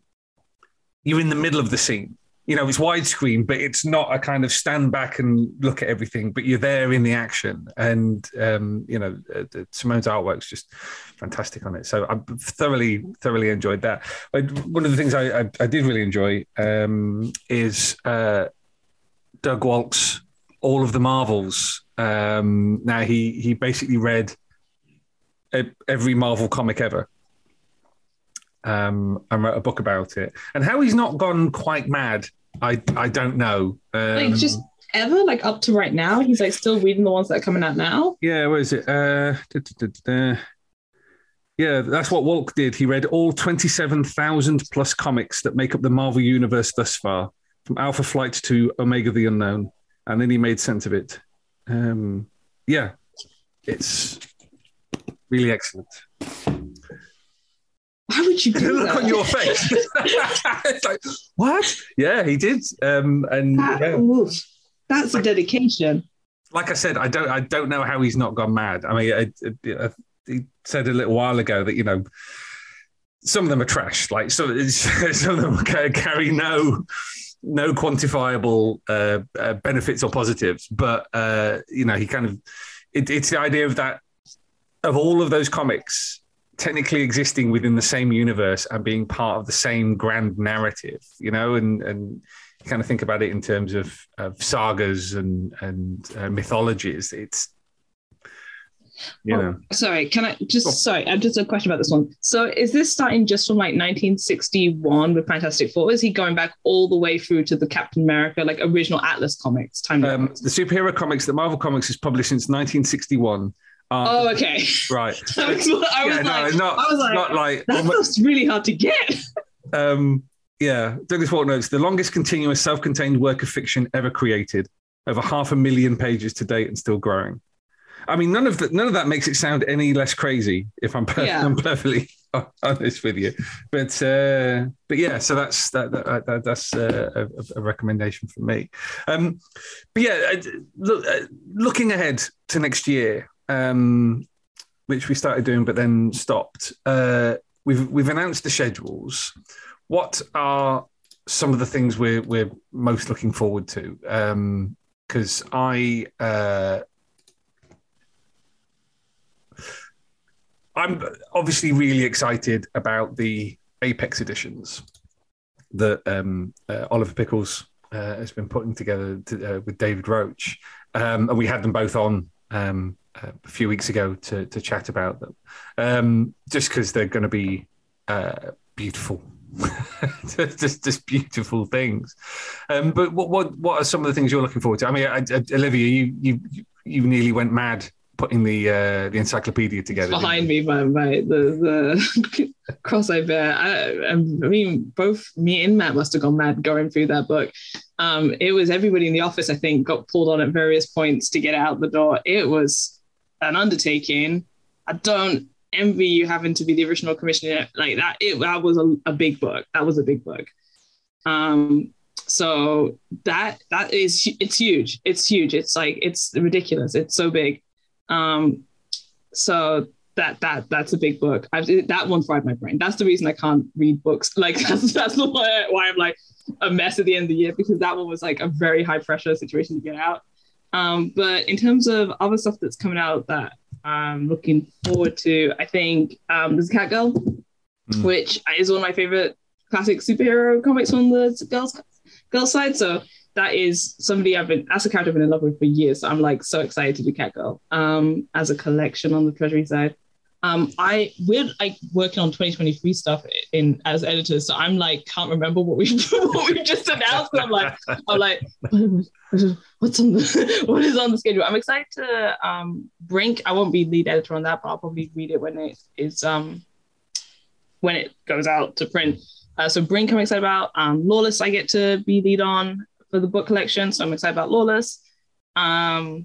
you're in the middle of the scene. You know, it's widescreen, but it's not a kind of stand back and look at everything. But you're there in the action, and um, you know, uh, Simone's artwork's just fantastic on it. So I thoroughly, thoroughly enjoyed that. But one of the things I, I, I did really enjoy um, is uh, Doug Walt's All of the Marvels. Um, now he he basically read every Marvel comic ever. Um, and wrote a book about it. And how he's not gone quite mad, I I don't know. Um, like just ever, like up to right now, he's like still reading the ones that are coming out now. Yeah, where is it? Uh, da, da, da, da. Yeah, that's what Walk did. He read all twenty-seven thousand plus comics that make up the Marvel Universe thus far, from Alpha Flight to Omega the Unknown. And then he made sense of it. Um, yeah, it's really excellent. did you do The look that? on your face. It's like, what? Yeah, he did. Um, and That- yeah. oof. That's a dedication. Like I said, I don't, I don't know how he's not gone mad. I mean, I, I, I, he said a little while ago that you know some of them are trash. Like some, some of them carry no, no quantifiable uh, uh, benefits or positives. But uh, you know, he kind of, it, it's the idea of that of all of those comics technically existing within the same universe and being part of the same grand narrative. You know, and and. Kind of think about it in terms of, of sagas and and uh, mythologies. It's you Oh, know. Sorry, can I just Oh. sorry? I have just a question about this one. So, is this starting just from like nineteen sixty-one with Fantastic Four? Or is he going back all the way through to the Captain America, like original Atlas comics time? Um, the superhero comics that Marvel Comics has published since nineteen sixty-one. Are, oh, okay. right. I was, I was Yeah, no, like, not, I was like, not like that was really hard to get. um, yeah. Douglas Walker notes the longest continuous self-contained work of fiction ever created, over half a million pages to date and still growing. I mean, none of that, none of that makes it sound any less crazy. If I'm, per- Yeah. I'm perfectly honest with you, but uh, but yeah, so that's that, that, that that's uh, a, a recommendation from me. Um, but yeah, uh, look, uh, looking ahead to next year, um, which we started doing but then stopped. Uh, we've we've announced the schedules. What are some of the things we're we're most looking forward to? Because um, I. Uh, I'm obviously really excited about the Apex editions that um, uh, Oliver Pickles uh, has been putting together to, uh, with David Roach. Um, and we had them both on um, uh, a few weeks ago to, to chat about them, um, just because they're going to be uh, beautiful. just, just beautiful things. Um, but what, what what are some of the things you're looking forward to? I mean, I, I, Olivia, you, you you nearly went mad putting the uh, the encyclopedia together. Behind me, by, by the the crossover. I, I mean, both me and Matt must have gone mad going through that book. Um, it was everybody in the office, I think, got pulled on at various points to get out the door. It was an undertaking. I don't envy you having to be the original commissioner like that. It that was a, a big book. That was a big book. Um, so that that is it's huge. It's huge. It's like it's ridiculous. It's so big. Um, so that that that's a big book. I've, that one fried my brain. That's the reason I can't read books. Like that's that's why, why I'm like a mess at the end of the year, because that one was like a very high pressure situation to get out. Um, but in terms of other stuff that's coming out that I'm looking forward to, I think um, there's Catgirl, mm. which is one of my favorite classic superhero comics on the girls girls side. So that is somebody I've been, as a character, I've been in love with for years. So I'm like so excited to do Catgirl um, as a collection on the Treasury side. Um, I we're like working on twenty twenty-three stuff in as editors, so I'm like can't remember what we what we just announced. I'm like I'm like what's on the what is on the schedule? I'm excited to um, Brink. I won't be lead editor on that, but I'll probably read it when it is um, when it goes out to print. Uh, so Brink, I'm excited about. Um, Lawless, I get to be lead on for the book collection, so I'm excited about Lawless. Um,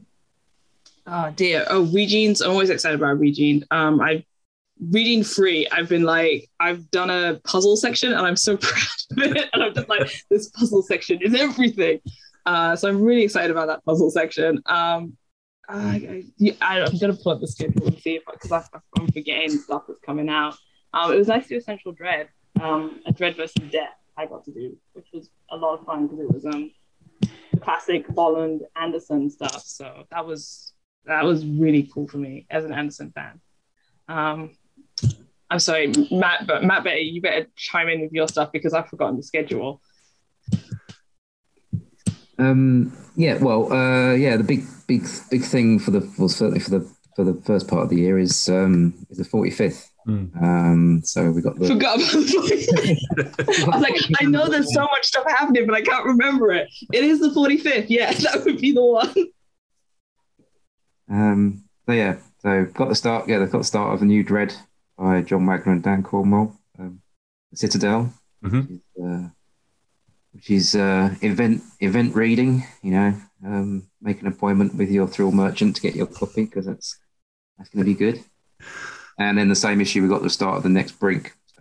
Oh dear. Oh, Regines. I'm always excited about Regine. Um, I reading free. I've been like, I've done a puzzle section and I'm so proud of it. And I'm just like, this puzzle section is everything. Uh, so I'm really excited about that puzzle section. Um, I, I, I'm gonna pull up the schedule and see if because I'm forgetting stuff that's coming out. Um, it was nice to do Essential Dread, um, a Dread versus Death. I got to do, which was a lot of fun because it was um, the classic Bolland Anderson stuff. So that was. That was really cool for me as an Anderson fan. Um, I'm sorry, Matt, but Matt, better you better chime in with your stuff because I've forgotten the schedule. Um, yeah, well, uh, yeah, the big, big, big thing for the well, certainly for the for the first part of the year is um, is the forty-fifth. Mm. Um, so we got the. Forgot about the I was like, I know there's so much stuff happening, but I can't remember it. It is the forty-fifth. Yeah, that would be the one. Um, so yeah, so got the start. Yeah, they've got the start of a new Dread by John Wagner and Dan Cornwell, um, Citadel, mm-hmm. which is, uh, which is uh, event event reading. You know, um, make an appointment with your thrill merchant to get your copy because that's that's going to be good. And then the same issue, we got the start of the next Brink,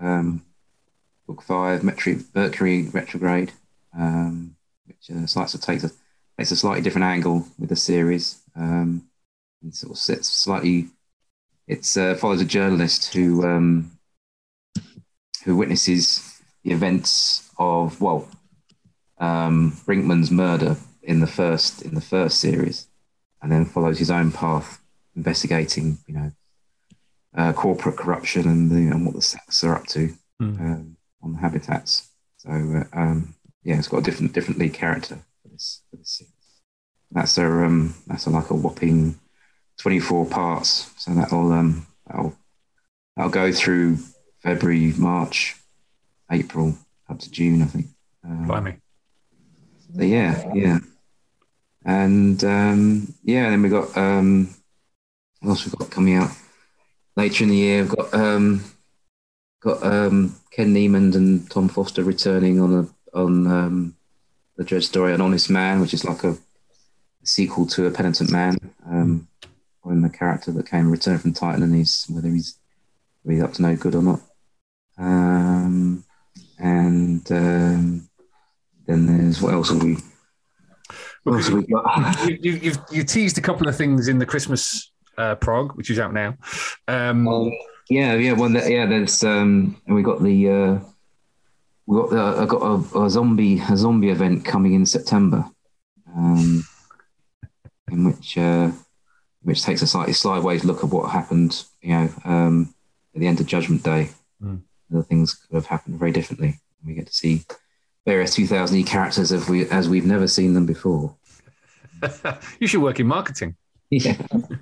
um, book five, Mercury, Mercury retrograde, um, which uh, starts to take a takes a slightly different angle with the series. Um, and sort of sits slightly. It uh, follows a journalist who um, who witnesses the events of well, um, Brinkman's murder in the first in the first series, and then follows his own path, investigating, you know, uh, corporate corruption and the, and what the sects are up to mm. um, on the habitats. So uh, um, yeah, it's got a different different lead character for this for this series. That's a um, that's a, like a whopping twenty-four parts. So that'll um, that'll that'll go through February, March, April, up to June, I think. Um, Blimey. So yeah, yeah, and um, yeah, then we got um, what else we've got coming out later in the year. We've got um, got um, Ken Niemand and Tom Foster returning on a on um, the Dread story, An Honest Man, which is like a sequel to A Penitent Man, um, or in the character that came return from Titan, and he's whether he's whether he's up to no good or not. Um, and um, then there's what else have we? What else have we got? you, you, you've you teased a couple of things in the Christmas uh, prog, which is out now. Um, um, yeah, yeah, one that yeah. There's um, and we got the uh, we got uh, I got a, a zombie a zombie event coming in September. Um, in which uh, which takes a slightly sideways look at what happened, you know, um, at the end of Judgment Day. Mm. Other things could have happened very differently. We get to see various two thousand E characters as we as we've never seen them before. You should work in marketing. Yeah.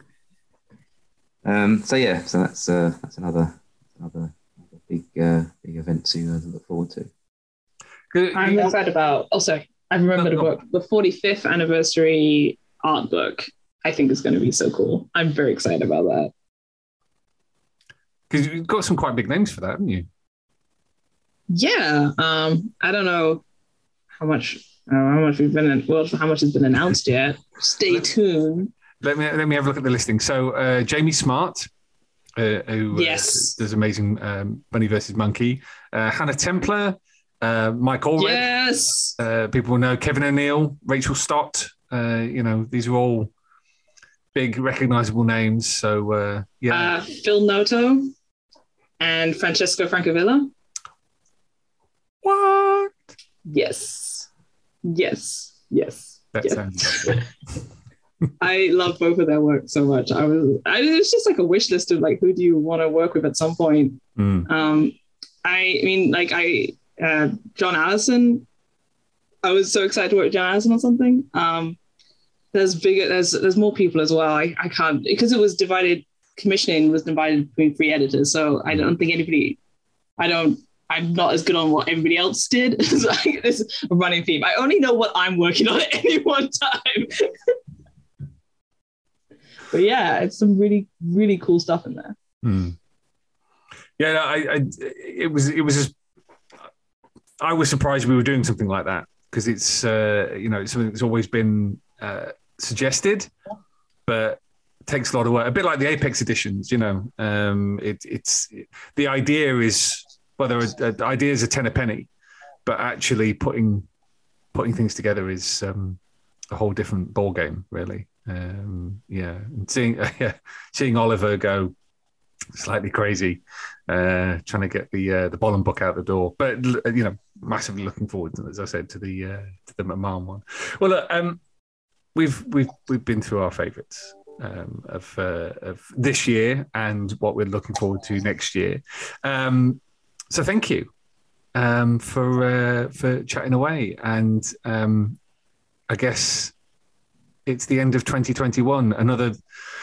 um, so yeah, so that's uh, that's another another, another big uh, big event to uh, look forward to. I'm excited about. Oh, sorry, I remembered a book, the forty-fifth anniversary art book. I think is going to be so cool. I'm very excited about that. Because you've got some quite big names for that, haven't you? Yeah. Um, I don't know how much uh, how much we've been well, how much has been announced yet. Stay let, tuned. Let me let me have a look at the listing. So uh, Jamie Smart, uh, who yes. uh, does amazing um, Bunny versus Monkey. Uh, Hannah Templar, uh, Mike Allred. Yes. Uh, people will know Kevin O'Neill, Rachel Stott. Uh, you know, these are all big, recognizable names. So, uh, yeah. Uh, Phil Noto and Francesco Francavilla. What? Yes. Yes. Yes. That yes. sounds good. I love both of their work so much. I was, I, it's just like a wish list of like, who do you want to work with at some point? Mm. Um, I mean, like I, uh, John Allison, I was so excited to work with John Allison on something. Um, there's bigger, there's there's more people as well. I, I can't, because it was divided, commissioning was divided between three editors. So I don't think anybody, I don't, I'm not as good on what everybody else did. It's like this a running theme. I only know what I'm working on at any one time. But yeah, it's some really, really cool stuff in there. Hmm. Yeah, no, I, I, it was, it was just, I was surprised we were doing something like that because it's, uh, you know, it's something that's always been uh, suggested, but it takes a lot of work. A bit like the Apex editions, you know. Um, it, it's it, the idea is, well, there are, uh, ideas are ten a penny, but actually putting putting things together is um, a whole different ball game, really. Um, yeah, and seeing uh, yeah, seeing Oliver go slightly crazy, uh, trying to get the uh, the Bolland book out the door, but you know, massively looking forward, as I said, to the uh, to the McMahon one. Well, look, um, we've we've we've been through our favourites um, of uh, of this year and what we're looking forward to next year. Um, so thank you um, for uh, for chatting away, and um, I guess it's the end of twenty twenty-one. Another.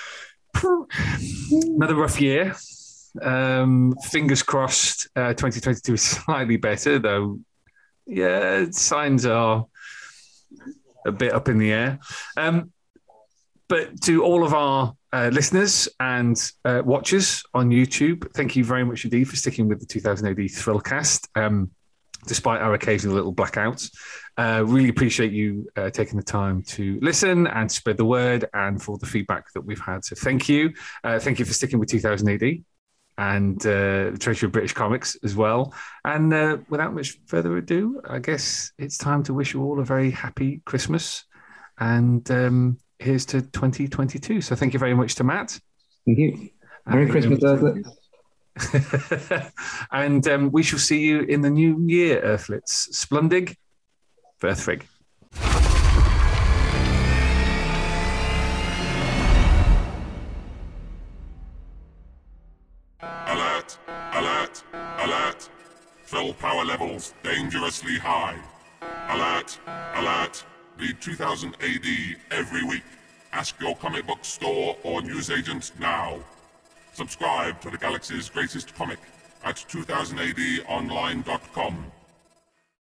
Another rough year. Um, fingers crossed. Uh, twenty twenty-two is slightly better, though. Yeah, signs are a bit up in the air. Um, but to all of our uh, listeners and uh, watchers on YouTube, thank you very much indeed for sticking with the two thousand A D Thrillcast, um, despite our occasional little blackouts. Uh, really appreciate you uh, taking the time to listen and spread the word and for the feedback that we've had. So thank you. Uh, thank you for sticking with two thousand A D. and uh, the Treasury of British Comics as well. And uh, without much further ado, I guess it's time to wish you all a very happy Christmas. And um, here's to twenty twenty-two. So thank you very much to Matt. Thank you. Merry Christmas, Earthlets. And um, we shall see you in the new year, Earthlets. Splundig, Verthrig. Alert! Alert! Alert! Fill power levels dangerously high. Alert! Alert! Read two thousand A D every week. Ask your comic book store or newsagent now. Subscribe to the Galaxy's greatest comic at two thousand A D online dot com.